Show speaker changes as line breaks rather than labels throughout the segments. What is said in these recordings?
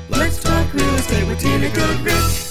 Let's talk real estate with Tina Goodrich.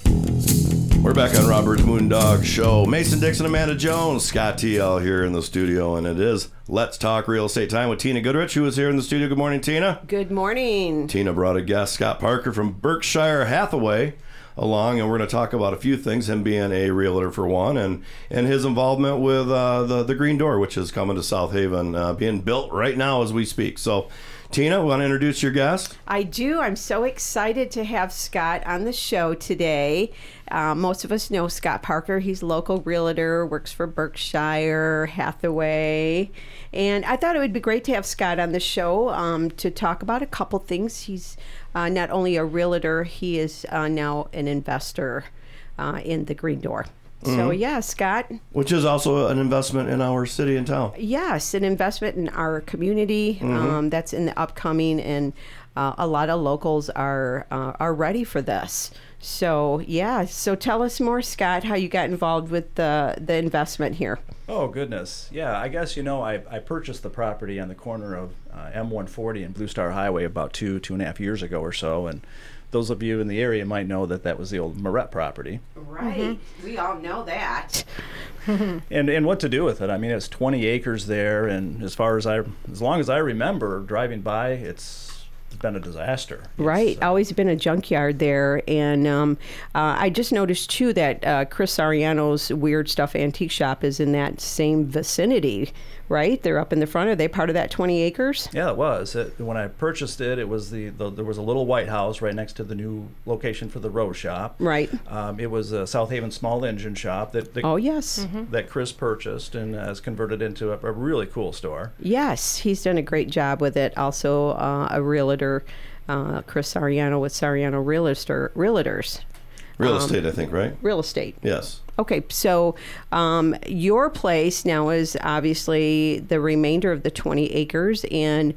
We're back on Robert's Moondog Show. Mason Dixon, Amanda Jones, Scott TL here in the studio, and it is Let's Talk Real Estate time with Tina Goodrich, who is here in the studio. Good morning, Tina.
Good morning.
Tina brought a guest, Scott Parker from Berkshire Hathaway, along, and we're going to talk about a few things, him being a realtor for one, and his involvement with the Green Door, which is coming to South Haven, being built right now as we speak. So, Tina, want to introduce your guest?
I do. I'm so excited to have Scott on the show today. Most of us know Scott Parker. He's a local realtor, works for Berkshire Hathaway. And I thought it would be great to have Scott on the show to talk about a couple things. He's not only a realtor, he is now an investor in the Green Door. So, yeah, Scott.
Which is also an investment in our city and town.
Yes, an investment in our community that's in the upcoming, and a lot of locals are ready for this. So, yeah. So tell us more, Scott, how you got involved with the investment here.
Oh, goodness. Yeah, I guess, I purchased the property on the corner of M140 and Blue Star Highway about 2.5 years ago or so, and those of you in the area might know that was the old Moret property.
Right. We all know that.
And what to do with it? I mean, it's 20 acres there, and as long as I remember driving by, it's been a disaster.
Right. Always been a junkyard there. And I just noticed, too, that Chris Ariano's Weird Stuff Antique Shop is in that same vicinity, right? They're up in the front. Are they part of that 20 acres?
Yeah, it was. When I purchased it, it was there was a little white house right next to the new location for the Rose Shop.
Right.
It was a South Haven small engine shop that
oh, yes.
that Chris purchased and has converted into a really cool store.
Yes, he's done a great job with it. Also, a realtor, Chris Ariano with Sariano Realtors.
Real estate, I think, right?
Real estate.
Yes.
Okay, so your place now is obviously the remainder of the 20 acres, and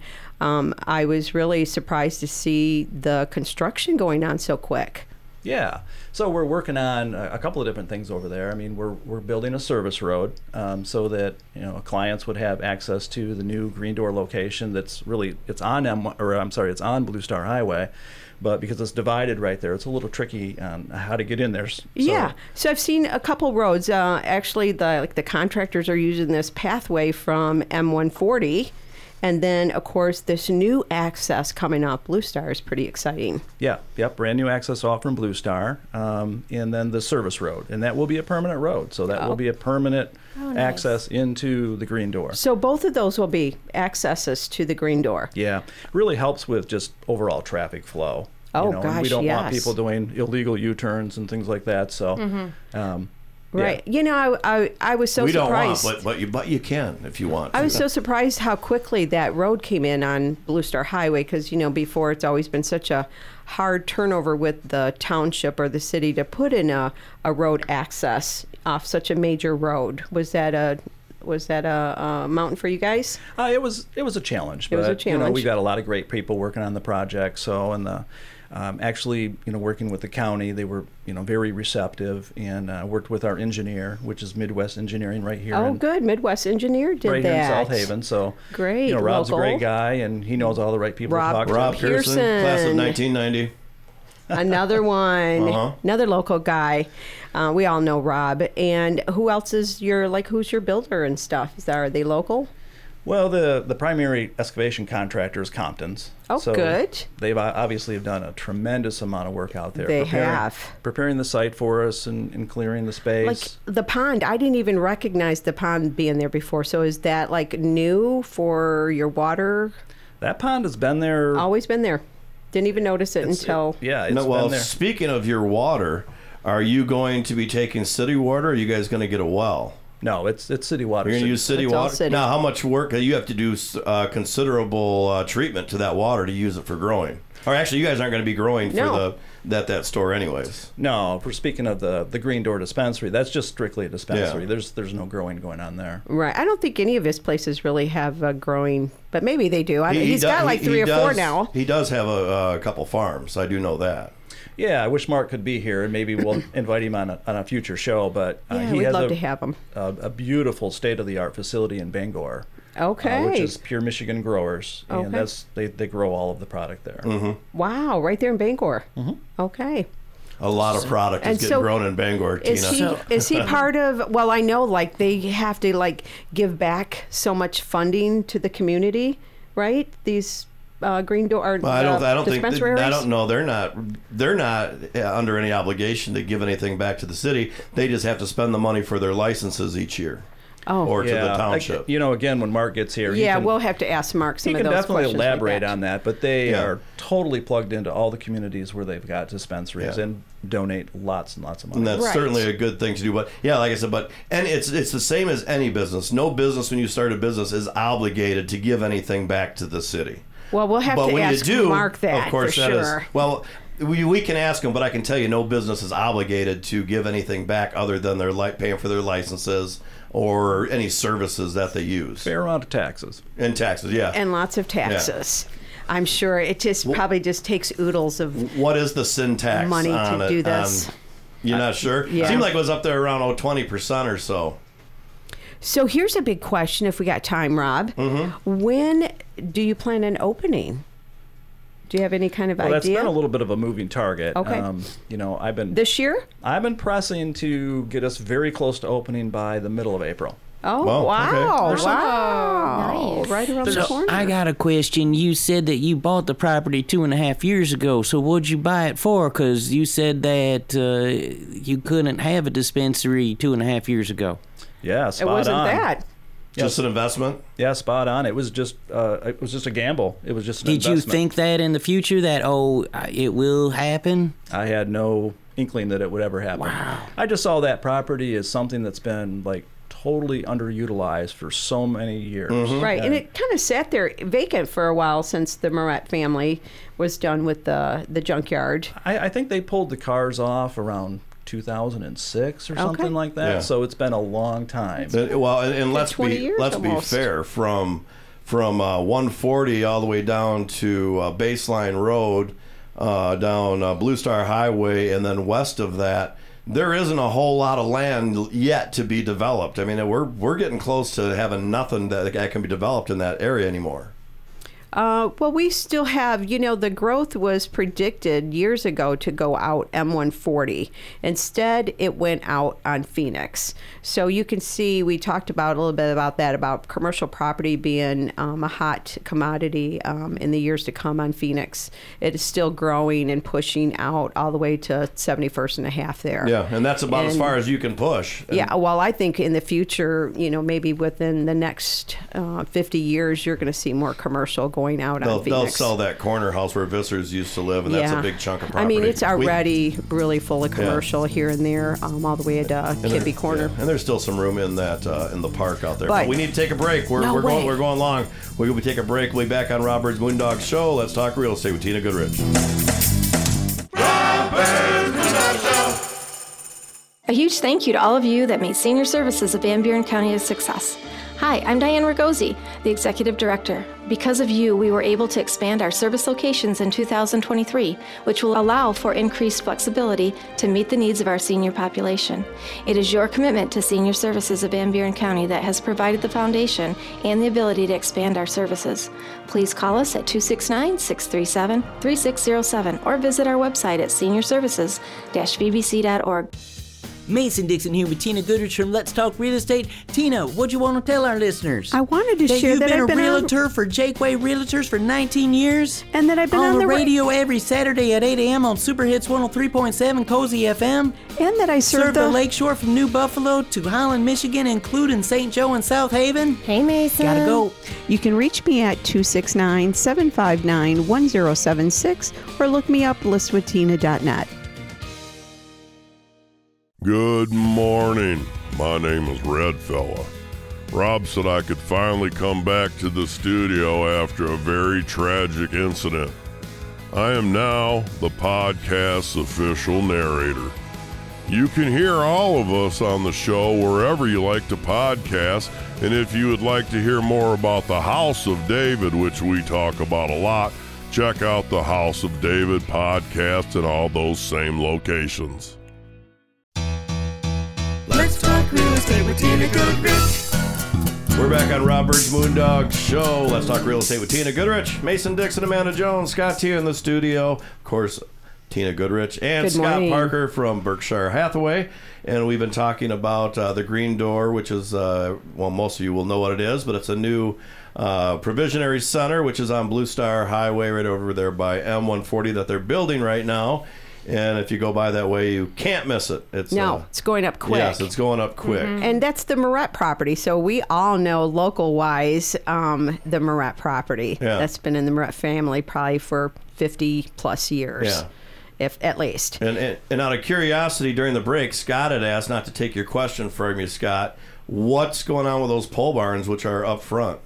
I was really surprised to see the construction going on so quick.
Yeah, so we're working on a couple of different things over there. I mean, we're building a service road so that clients would have access to the new Green Door location. It's on Blue Star Highway, but because it's divided right there, it's a little tricky on how to get in there. So,
yeah, so I've seen a couple roads. Actually, the contractors are using this pathway from M140. And then, of course, this new access coming up, Blue Star, is pretty exciting.
Yeah, brand new access off from Blue Star, and then the service road. And that will be a permanent road, so that will be a permanent access into the Green Door.
So both of those will be accesses to the Green Door.
Yeah, really helps with just overall traffic flow.
Oh, gosh,
we don't want people doing illegal U-turns and things like that, so...
Right.
Yeah.
I was so
we
surprised.
We don't want, but you can if you want.
I was so surprised how quickly that road came in on Blue Star Highway, because, before it's always been such a hard turnover with the township or the city to put in a road access off such a major road. Was that a mountain for you guys?
It was a challenge.
It was a challenge.
We got a lot of great people working on the project. So, and actually, working with the county, they were, very receptive, and worked with our engineer, which is Midwest Engineering right here.
Oh, good. Midwest Engineer did
right
that.
Right here in South Haven. So,
great.
Rob's
local.
a great guy, and he knows all the right people to talk to.
Rob Pearson, class of 1990.
Another one, another local guy. We all know Rob. And who else is who's your builder and stuff? Are they local?
Well, the primary excavation contractor is Compton's.
Oh,
so
good.
They've obviously have done a tremendous amount of work out there.
They have.
Preparing the site for us and clearing the space.
Like the pond, I didn't even recognize the pond being there before. So is that new for your water?
That pond has been there.
Always been there. Didn't even notice it until...
It's been there.
Speaking of your water, are you going to be taking city water, or are you guys going to get a well?
No, it's city water.
You're going to use city water?
City.
Now, how much work? You have to do considerable treatment to that water to use it for growing. Or actually, you guys aren't going to be growing for that store anyways.
No, if we're speaking of the Green Door dispensary, that's just strictly a dispensary. Yeah. There's no growing going on there.
Right. I don't think any of his places really have growing, but maybe they do. He's got three or four now.
He does have a couple farms. I do know that.
Yeah, I wish Mark could be here, and maybe we'll invite him on a future show. But
we'd love to have him.
A beautiful state-of-the-art facility in Bangor.
Okay.
which is Pure Michigan Growers,
Okay.
and they grow all of the product there.
Wow, right there in Bangor. Okay.
A lot of product is
And
getting
so
grown in Bangor,
Is
Tina.
he part of? Well, I know like they have to like give back so much funding to the community, right? These Green Door.
Well, I don't think.
dispensaries?
I don't know. They're not under any obligation to give anything back to the city. They just have to spend the money for their licenses each year, or to the township.
Again, when Mark gets here,
We'll have to ask Mark some
he
of
can
those
definitely
questions like
elaborate
that.
on that. But they
Yeah.
are totally plugged into all the communities where they've got dispensaries
Yeah.
and donate lots and lots of money.
And that's
Right.
certainly a good thing to do. But yeah, like I said, and it's the same as any business. No business when you start a business is obligated to give anything back to the city.
Well, we'll have
But
to
when
ask
you do,
Mark that
of course,
for
that is
sure.
well. We can ask them, but I can tell you, no business is obligated to give anything back other than their paying for their licenses or any services that they use
Fair amount of taxes.
and taxes. Yeah.
And lots of taxes. I'm sure it probably just takes oodles of
What is the sin tax
money
on
to
it?
do this.
You're not sure?
Yeah.
Seemed like it was up there around 20% or so.
So here's a big question if we got time, Rob. When do you plan on opening? Do you have any kind of
Well, that's
idea?
been a little bit of a moving target.
Okay.
I've been
This year?
pressing to get us very close to opening by the middle of April.
Oh,
Wow,
wow.
okay.
Wow.
Nice.
Right around the
So
corner.
I got a question. You said that you bought the property 2.5 years ago. So what'd you buy it for? Because you said that you couldn't have a dispensary 2.5 years ago.
Yeah, spot
It wasn't
on.
that.
Just an investment?
Yeah, spot on. It was just a gamble. It was just an
Did you
investment.
think that in the future that it will happen?
I had no inkling that it would ever happen.
Wow.
I just saw that property as something that's been like totally underutilized for so many years.
Right. And it kind of sat there vacant for a while since the Moret family was done with the junkyard.
I think they pulled the cars off around 2006 or something like that.
Yeah.
So it's been a long time.
Well, and let's
20
be
years almost.
fair. From 140 all the way down to Baseline Road, down Blue Star Highway, and then west of that, there isn't a whole lot of land yet to be developed. I mean, we're getting close to having nothing that can be developed in that area anymore.
Well, we still have, the growth was predicted years ago to go out M140. Instead, it went out on Phoenix. So you can see, we talked about a little bit about that, about commercial property being a hot commodity in the years to come on Phoenix. It is still growing and pushing out all the way to 71st and a half there.
Yeah, and that's about as
And-
far as you can push. And
Yeah, well, I think in the future, maybe within the next 50 years, you're going to see more commercial going out on
They'll
Phoenix.
sell that corner house where Vissers used to live, and that's a big chunk of property.
I mean, it's already really full of commercial here and there, all the way to Kibbe Corner.
Yeah, and there's still some room in that in the park out there. But
But-
we need to take a break. We're going long. We're going to take a break. We'll be back on Rob Bird's Moondog Show. Let's talk real estate with Tina Goodrich.
A huge thank you to all of you that made Senior Services of Van Buren County a success. Hi, I'm Diane Ragosi, the Executive Director. Because of you, we were able to expand our service locations in 2023, which will allow for increased flexibility to meet the needs of our senior population. It is your commitment to Senior Services of Van Buren County that has provided the foundation and the ability to expand our services. Please call us at 269-637-3607 or visit our website at seniorservices-vbc.org.
Mason Dixon here with Tina Goodrich from Let's Talk Real Estate. Tina, what do you want to tell our listeners?
I wanted to share
you've
that
been
I've been
a
on-
realtor for Jakeway Realtors for 19 years?
And that I've been on
the
the ra-
radio every Saturday at 8 a.m. on Super Hits 103.7 Cozy FM.
And that I
Serve
served
the Lakeshore from New Buffalo to Holland, Michigan, including St. Joe and South Haven.
Hey, Mason.
Gotta go.
You can reach me at 269-759-1076 or look me up listwithtina.net.
Good morning. My name is Redfella. Rob said I could finally come back to the studio after a very tragic incident. I am now the podcast's official narrator. You can hear all of us on the show wherever you like to podcast, and if you would like to hear more about the House of David, which we talk about a lot, check out the House of David podcast in all those same locations.
Let's talk real estate with Tina Goodrich.
We're back on Rob Bird's Moondog Show. Let's talk real estate with Tina Goodrich, Mason Dixon, Amanda Jones. Scott's here in the studio. Of course, Tina Goodrich and
Good
Scott
morning.
Parker from Berkshire Hathaway. And we've been talking about the Green Door, which is, well, most of you will know what it is, but it's a new provisionary center, which is on Blue Star Highway right over there by M140 that they're building right now. And if you go by that way, you can't miss it. It's
It's going up quick.
Yes, it's going up quick.
And that's the Moret property. So we all know local-wise the Moret property.
Yeah.
That's been in the Moret family probably for 50-plus years,
Yeah.
if at least.
And out of curiosity, during the break, Scott had asked, not to take your question from you, Scott, what's going on with those pole barns which are up front?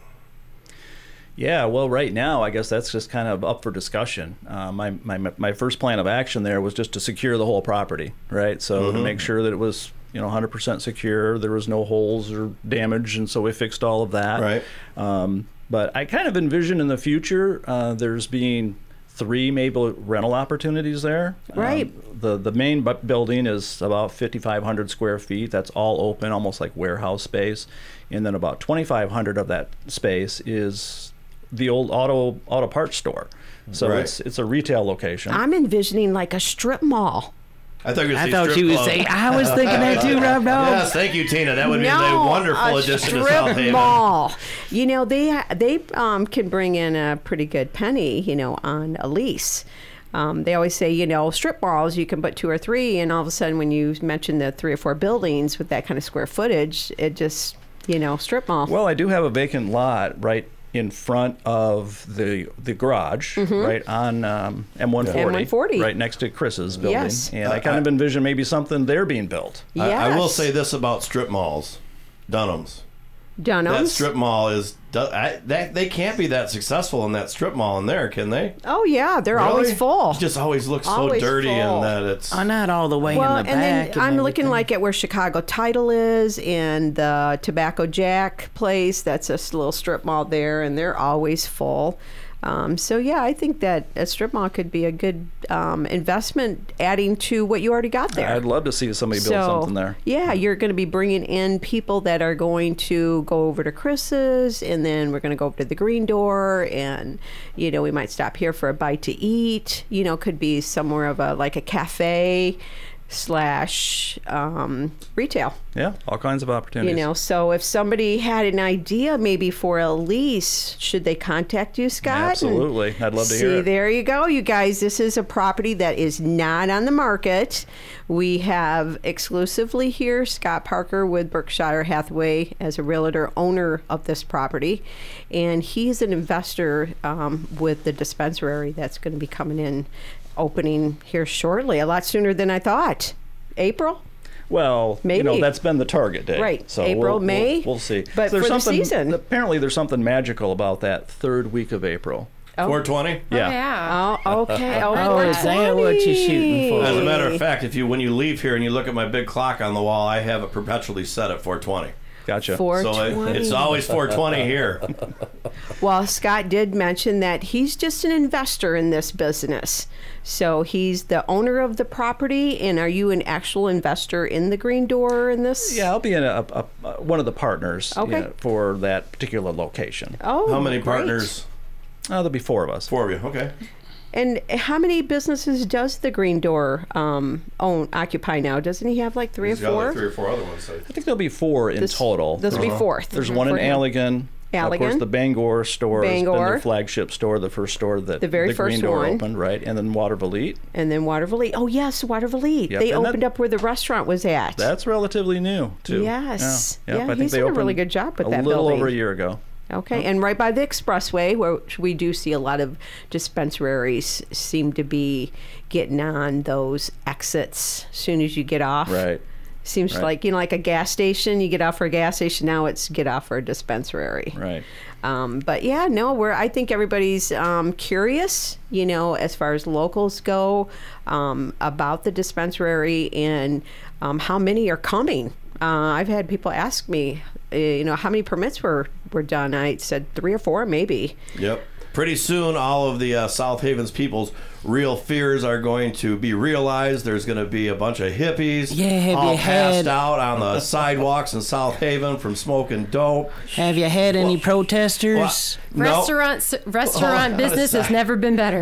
Yeah, well, right now, I guess that's just kind of up for discussion. My first plan of action there was just to secure the whole property, right? So to make sure that it was 100% secure, there was no holes or damage, and so we fixed all of that.
Right.
But I kind of envision in the future there's being 3 maybe rental opportunities there.
Right.
The main building is about 5,500 square feet. That's all open, almost like warehouse space. And then about 2,500 of that space is the old auto parts store. So
Right.
it's a retail location.
I'm envisioning like a strip mall.
I thought you were
I
saying
thought
strip
you would
club.
say, I was thinking that too, Rob. No.
Yes, thank you, Tina. That would be a wonderful addition to South
strip
Haven.
mall. They can bring in a pretty good penny, on a lease. They always say, strip malls, you can put 2 or 3, and all of a sudden when you mention the 3 or 4 buildings with that kind of square footage, it just, strip mall.
Well, I do have a vacant lot right in front of the garage, right on M140,
M140.
right next to Chris's building.
Yes.
And I kind of envision maybe something there being built.
I will
Yes.
say this about strip malls, Dunham's. That
Dunham's.
strip mall is, they can't be that successful in that strip mall in there, can they?
Oh, yeah, they're always
Really?
full.
It just always looks
Always
so dirty
full.
and that it's...
Not all the way
Well,
in the
and
back.
then I'm looking
everything.
like at where Chicago Title is and the Tobacco Jack place. That's a little strip mall there, and they're always full. So, yeah, I think that a strip mall could be a good investment adding to what you already got there.
I'd love to see somebody build something there.
Yeah, you're going to be bringing in people that are going to go over to Chris's, and then we're going to go over to the Green Door, and, we might stop here for a bite to eat. Could be somewhere of a cafe / retail.
Yeah, all kinds of opportunities.
So if somebody had an idea maybe for a lease, should they contact you, Scott?
Absolutely. I'd love to hear
See,
it.
there you go, you guys. This is a property that is not on the market. We have exclusively here Scott Parker with Berkshire Hathaway as a realtor, owner of this property. And he's an investor with the dispensary that's going to be coming in, opening here shortly, a lot sooner than I thought. April?
Well,
Maybe.
that's been the target date.
Right.
So
April,
we'll,
May.
We'll see.
But
There's
for the
something,
season.
Apparently, there's something magical about that 3rd week of April.
420?
Yeah.
Oh, okay.
Oh, is that what you're shooting for?
As a matter of fact, when you leave here and you look at my big clock on the wall, I have it perpetually set at 420.
Gotcha.
420.
So it's always 420 here.
Well, Scott did mention that he's just an investor in this business. So he's the owner of the property. And are you an actual investor in the Green Door in this?
Yeah, I'll be one of the partners
Okay.
for that particular location.
Oh,
How many
great.
partners?
There'll be 4 of us.
4 of you. Okay.
And how many businesses does the Green Door occupy now? Doesn't he have like 3
He's
or
got
4?
like 3 or 4 other ones.
I think there'll be 4 in total.
This will be 4th.
There's one in
for him.
Allegan. Of course,
Allegan.
the Bangor store has been
Bangor.
their flagship store, the first store that
The very
Green
first
Door
one.
opened, right? And then Watervliet.
And then Watervliet. Oh, yes, Watervliet.
Yep,
They
and that-
opened up where the restaurant was at.
That's relatively new, too.
Yes.
Yeah,
Yeah,
I think
he's
they
done a
opened
really good job with that
a little
building.
over a year ago.
Okay, and right by the expressway, where we do see a lot of dispensaries seem to be getting on those exits as soon as you get off.
Right.
Seems
Right.
like a gas station. You get off for a gas station. Now it's get off for a dispensary.
Right.
But yeah, no, I think everybody's curious, as far as locals go, about the dispensary and how many are coming. I've had people ask me, how many permits were done. I said 3 or 4, maybe.
Yep. Pretty soon, all of the South Haven's peoples real fears are going to be realized. There's going to be a bunch of hippies
have
all
you
passed
had-
out on the sidewalks in South Haven from smoking dope.
Have you had any protesters?
No.
Restaurant business has never been better.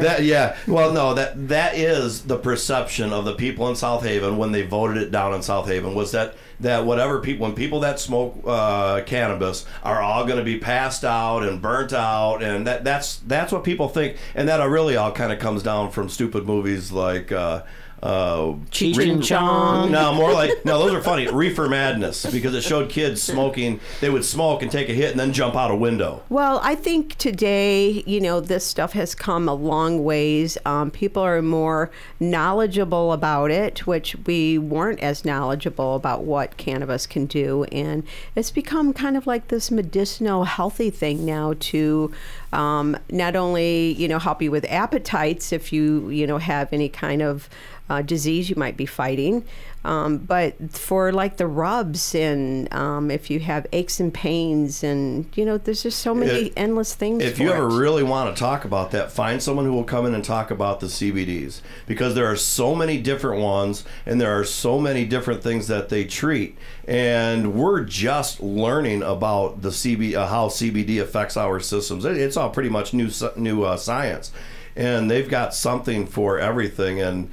That is the perception of the people in South Haven when they voted it down in South Haven, was that when people that smoke cannabis are all going to be passed out and burnt out, and that's what people think, and that really all kind of comes down from stupid movies like
Cheech and Chong.
Those are funny. Reefer Madness, because it showed kids smoking. They would smoke and take a hit and then jump out a window.
Well, I think today, this stuff has come a long ways. People are more knowledgeable about it, which we weren't as knowledgeable about what cannabis can do. And it's become kind of like this medicinal, healthy thing now to not only, help you with appetites if you, have any kind of disease you might be fighting, but for like the rubs and if you have aches and pains and there's just so many endless things.
If
for
you ever
it.
really want to talk about that, find someone who will come in and talk about the CBDs, because there are so many different ones and there are so many different things that they treat, and we're just learning about the how CBD affects our systems. It's all pretty much new science. And they've got something for everything, and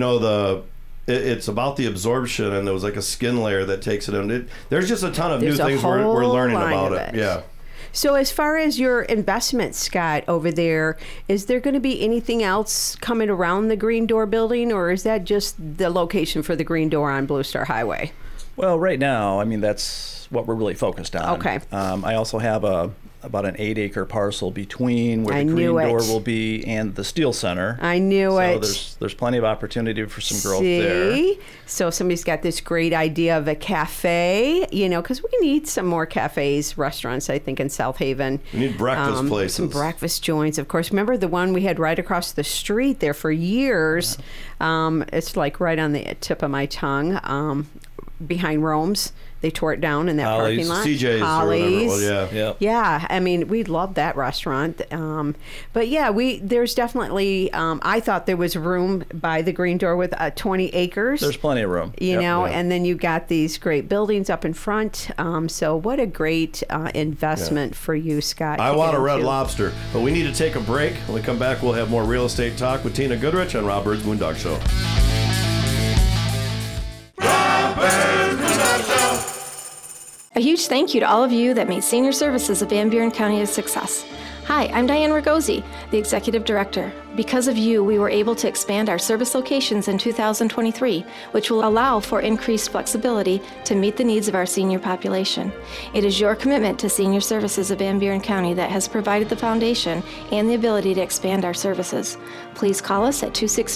it's about the absorption, and there was like a skin layer that takes it in. There's just a ton of
There's
new
a
things we're
whole
learning
line
about
of
it.
it.
Yeah.
So as far as your investment, Scott, over there, is there going to be anything else coming around the Green Door building, or is that just the location for the Green Door on Blue Star Highway?
Well, right now, that's what we're really focused on.
Okay.
I also have about an 8-acre parcel between where the Green Door will be and the Steel Center.
I knew it.
So there's plenty of opportunity for some growth there.
So somebody's got this great idea of a cafe, because we need some more cafes, restaurants, I think, in South Haven.
We need breakfast places.
Some breakfast joints, of course. Remember the one we had right across the street there for years? Yeah. It's like right on the tip of my tongue, behind Rome's. They tore it down in that parking lot.
CJ's
Holly's.
or whatever it was, yeah.
Yeah, I mean, we love that restaurant. But yeah, there's definitely, I thought there was room by the Green Door with 20 acres.
There's plenty of room.
And then you got these great buildings up in front. So what a great investment for you, Scott.
I want a Red Lobster, but we need to take a break. When we come back, we'll have more real estate talk with Tina Goodrich on Rob Bird's Moondog Show.
A huge thank you to all of you that made senior services of Van Buren County a success. Hi, I'm Diane Ragosi, the Executive Director. Because of you, we were able to expand our service locations in 2023, which will allow for increased flexibility to meet the needs of our senior population. It is your commitment to senior services of Van Buren County that has provided the foundation and the ability to expand our services. Please call us at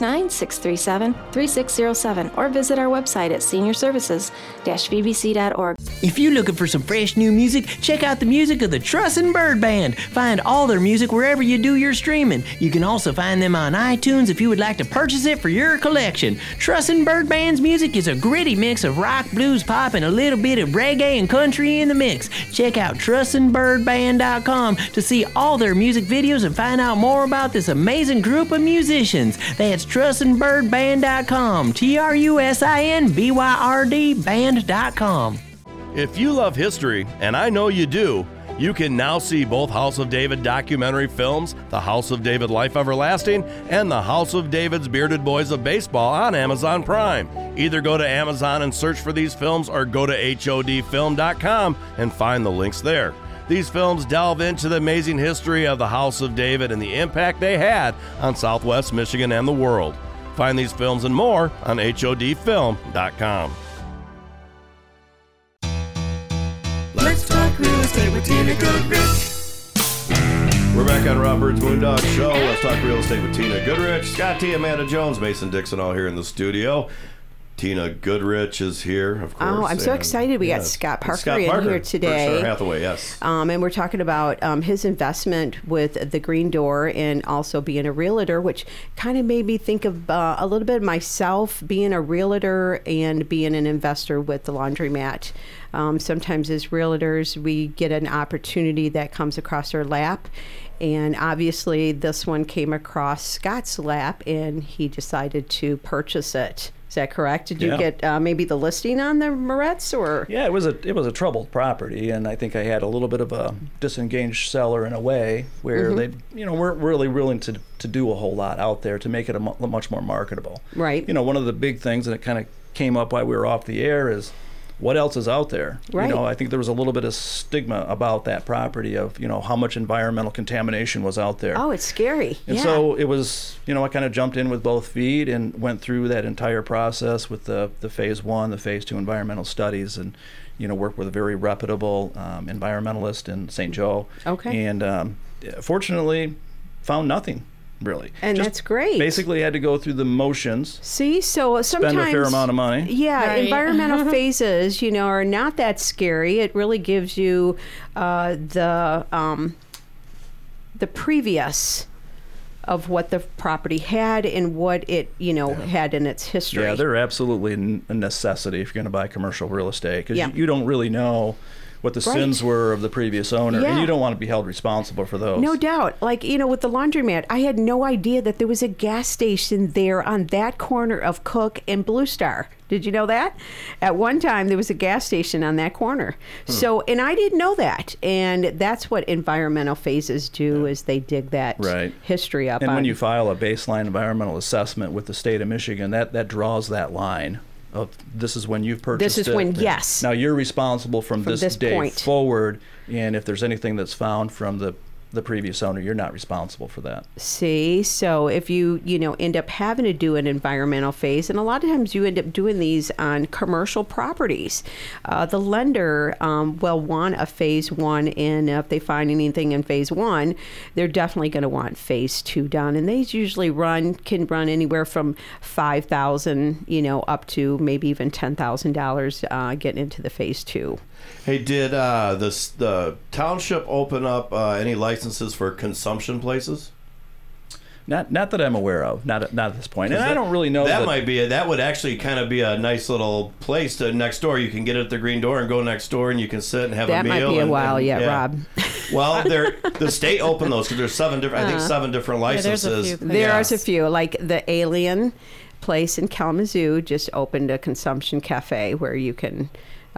269-637-3607 or visit our website at seniorservices-vbc.org.
If you're looking for some fresh new music, check out the music of the Trussin' Bird Band. Find all their music wherever you do your streaming. You can also find them on iTunes if you would like to purchase it for your collection. Trussin' Bird Band's music is a gritty mix of rock, blues, pop, and a little bit of reggae and country in the mix. Check out Trussin'BirdBand.com to see all their music videos and find out more about this amazing group of musicians. That's Trussin'BirdBand.com. TRUSINBYRD Band.com.
If you love history, and I know you do, you can now see both House of David documentary films, The House of David Life Everlasting, and The House of David's Bearded Boys of Baseball on Amazon Prime. Either go to Amazon and search for these films or go to HODfilm.com and find the links there. These films delve into the amazing history of the House of David and the impact they had on Southwest Michigan and the world. Find these films and more on HODfilm.com.
Let's talk real estate with Tina Goodrich.
We're back on Rob Bird's Moondog Show. Let's talk real estate with Tina Goodrich. Scott T, Amanda Jones, Mason Dixon all here in the studio. Tina Goodrich is here, of course.
Oh, I'm so excited. We got Scott Parker in here today.
Berkshire Hathaway, yes.
And we're talking about his investment with the Green Door and also being a realtor, which kind of made me think of a little bit of myself being a realtor and being an investor with the laundromat. Sometimes as realtors, we get an opportunity that comes across our lap. And obviously, this one came across Scott's lap, and he decided to purchase it. Is that correct? Did you get maybe the listing on the Moretz, or?
Yeah, it was a troubled property, and I think I had a little bit of a disengaged seller in a way where they, weren't really willing to do a whole lot out there to make it much more marketable.
Right.
One of the big things, and it kind of came up while we were off the air, is what else is out there?
Right.
I think there was a little bit of stigma about that property of, how much environmental contamination was out there.
Oh, it's scary.
And so it was, I kind of jumped in with both feet and went through that entire process with the phase 1, the phase 2 environmental studies, and, worked with a very reputable environmentalist in St. Joe.
Okay.
And fortunately, found nothing. Really.
And
just
that's great.
Basically had to go through the motions.
See, so sometimes
spend a fair amount of money.
Yeah,
Right.
environmental phases, are not that scary. It really gives you the previous of what the property had and what it, had in its history.
Yeah, they're absolutely a necessity if you're going to buy commercial real estate, because
Yeah.
you don't really know what the sins were of the previous owner,
Yeah.
and you don't want to be held responsible for those.
No doubt. Like, with the laundromat, I had no idea that there was a gas station there on that corner of Cook and Blue Star. Did you know that? At one time, there was a gas station on that corner. So, and I didn't know that. And that's what environmental phases do, is they dig that
Right.
history up.
And
on,
when you file a baseline environmental assessment with the state of Michigan, that draws that line of this is when you've purchased it.
This is when, yes.
Now you're responsible from this day
point
forward, and if there's anything that's found from the previous owner, you're not responsible for that.
See, so if you end up having to do an environmental phase, and a lot of times you end up doing these on commercial properties, the lender will want a phase 1, and if they find anything in phase 1, they're definitely going to want phase 2 done, and they usually can run anywhere from $5,000 up to maybe even $10,000 getting into the phase 2.
Hey, did the township open up any licenses for consumption places?
Not that I'm aware of. Not at this point. And I don't really know.
That would actually kind of be a nice little place to next door. You can get it at the Green Door and go next door, and you can sit and have a meal.
That might be a while yet, Rob.
Well, the state opened those because there's 7 different. I think 7 different licenses.
there's a few.
There's a few, like the Alien place in Kalamazoo just opened a consumption cafe where you can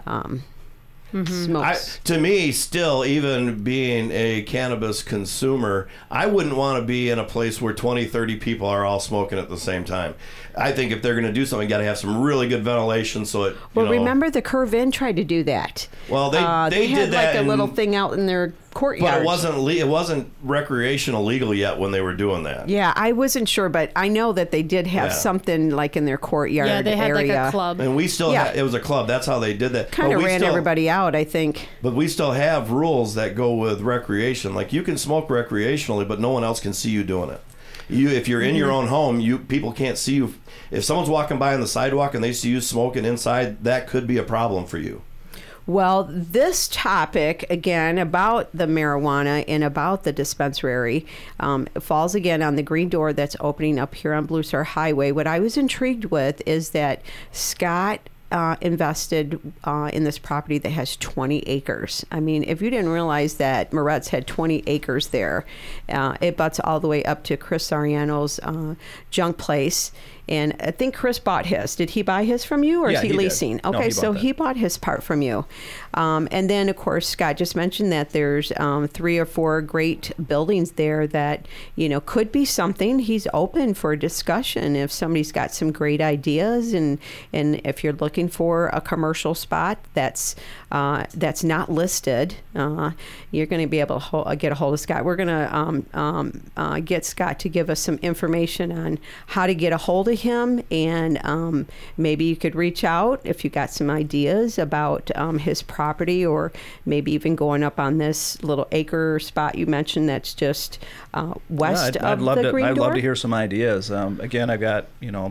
smoke.
To me, still, even being a cannabis consumer, I wouldn't want to be in a place where 20, 30 people are all smoking at the same time. I think if they're going to do something, you got to have some really good ventilation so it.
Remember the Curve Inn tried to do that.
Well, they
had
did that,
like a little thing out in their courtyard.
But it wasn't recreational legal yet when they were doing that.
Yeah, I wasn't sure, but I know that they did have something like in their courtyard area.
Yeah, they had like a club.
And we still had, it was a club. That's how they did that.
Kind of ran everybody out, I think.
But we still have rules that go with recreation. Like, you can smoke recreationally, but no one else can see you doing it. If you're in your own home, people can't see you. If someone's walking by on the sidewalk and they see you smoking inside, that could be a problem for you.
Well, this topic, again, about the marijuana and about the dispensary, falls again on the Green Door that's opening up here on Blue Star Highway. What I was intrigued with is that Scott invested in this property that has 20 acres. I mean, if you didn't realize that Moretz had 20 acres there, it butts all the way up to Chris Sariano's junk place. And I think Chris bought his. Did he buy his from you, or is he leasing?
Did. No,
Okay,
he
he bought his part from you. And then, of course, Scott just mentioned that there's 3 or 4 great buildings there that, could be something. He's open for discussion if somebody's got some great ideas, and if you're looking for a commercial spot that's not listed, you're going to be able to get a hold of Scott. We're going to get Scott to give us some information on how to get a hold of him, and maybe you could reach out if you got some ideas about his property, or maybe even going up on this little acre spot you mentioned that's just west of the Green Door.
I'd love to hear some ideas. Again, I've got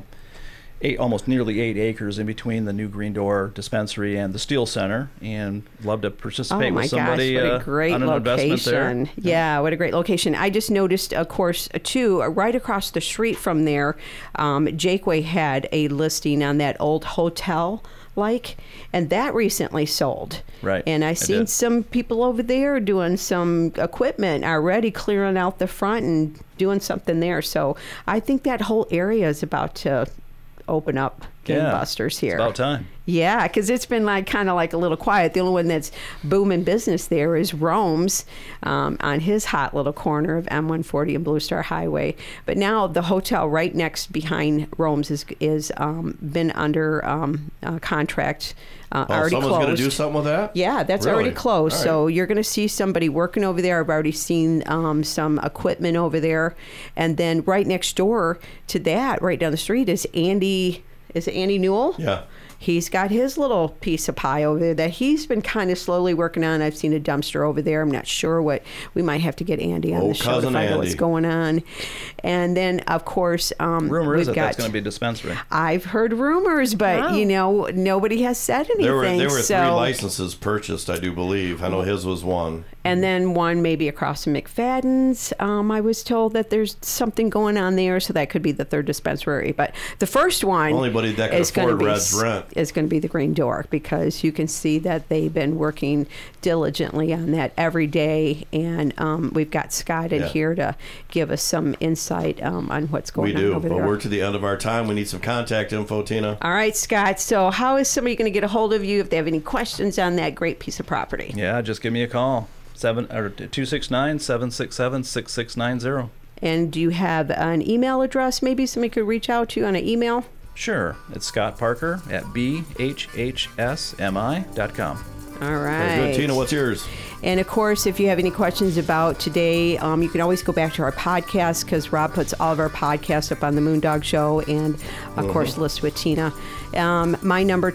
almost nearly 8 acres in between the new Green Door dispensary and the Steel Center, and love to participate with somebody
what a great
on an investment there.
Yeah, what a great location. I just noticed, of course, too, right across the street from there, Jakeway had a listing on that old hotel like, and that recently sold.
Right.
And I seen
did.
some people over there doing some equipment already, clearing out the front and doing something there. So I think that whole area is about to open up gangbusters here.
It's about time.
Yeah, because it's been like kind of like a little quiet. The only one that's booming business there is Rome's on his hot little corner of M140 and Blue Star Highway. But now the hotel right next behind Rome's is been under contract. Already
someone's
closed.
going to do something with that?
Yeah, that's
Really?
already closed.
All right.
So you're going to see somebody working over there. I've already seen some equipment over there. And then right next door to that, right down the street, is Andy. Is it Andy Newell?
Yeah.
He's got his little piece of pie over there that he's been kind of slowly working on. I've seen a dumpster over there. I'm not sure what. We might have to get Andy on the show to
cousin
find out what's
Andy.
going on. And then, of course,
Rumor is
we've
that that's
got.
going to be a dispensary.
I've heard rumors, but
Wow.
you know, nobody has said anything.
There were
so,
3 licenses purchased, I do believe. I know his was one.
and then one maybe across from McFadden's. I was told that there's something going on there, so that could be the third dispensary. But the first one
Only that can
is going to
afford
be
Red's rent.
is going to be the Green Door, because you can see that they've been working diligently on that every day, and we've got Scott in
Yeah.
here to give us some insight on what's
We
going on
do,
over
but
there.
we're to the end of our time. We need some contact info, Tina.
All right, Scott. So how is somebody going to get a hold of you if they have any questions on that great piece of property?
Yeah, just give me a call. 269-767-6690.
And do you have an email address maybe somebody could reach out to you on an email?
Sure. It's Scott Parker at bhhsmi.com.
All right.
Very good. Tina, what's yours?
And of course, if you have any questions about today, you can always go back to our podcast, because Rob puts all of our podcasts up on the Moondog Show, and of course, List with Tina. My number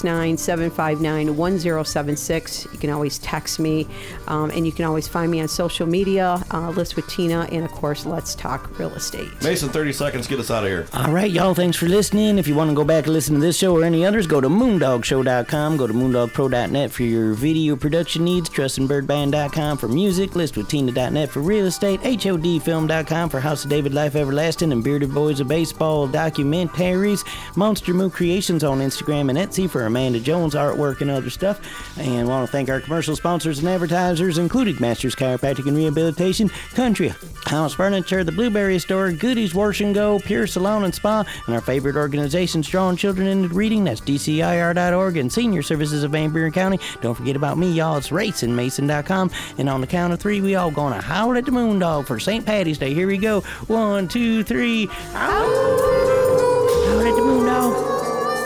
269-759-1076. You can always text me, and you can always find me on social media, List with Tina, and of course, Let's Talk Real Estate.
Mason, 30 seconds. Get us out of here.
All right, y'all, thanks for listening. If you want to go back and listen to this show or any others, go to moondogshow.com. Go to moondogpro.net for your video production needs, trustandbirdband.com for music, listwithtina.net for real estate, hodfilm.com for House of David, Life Everlasting, and Bearded Boys of Baseball documentaries, Monster Moo Creations on Instagram and Etsy for Amanda Jones artwork and other stuff. And want to thank our commercial sponsors and advertisers, including Masters Chiropractic and Rehabilitation, Country House Furniture, the Blueberry Store, Goodies Wash and Go, Pure Salon and Spa, and our favorite organization, Drawing Children into Reading. That's DCIR.org, and Senior Services of Van Buren County. Don't forget about me, y'all. It's RacingMason.com. And on the count of 3, we all gonna howl at the Moondog for St. Patty's Day. Here we go. 1, 2, 3. Ow! Howl at the Moondog.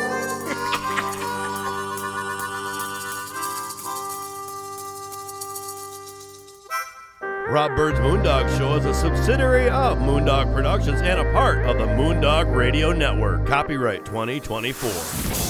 Rob Bird's Moondog Show is a subsidiary of Moondog Productions and a part of the Moondog Radio Network. Copyright 2024.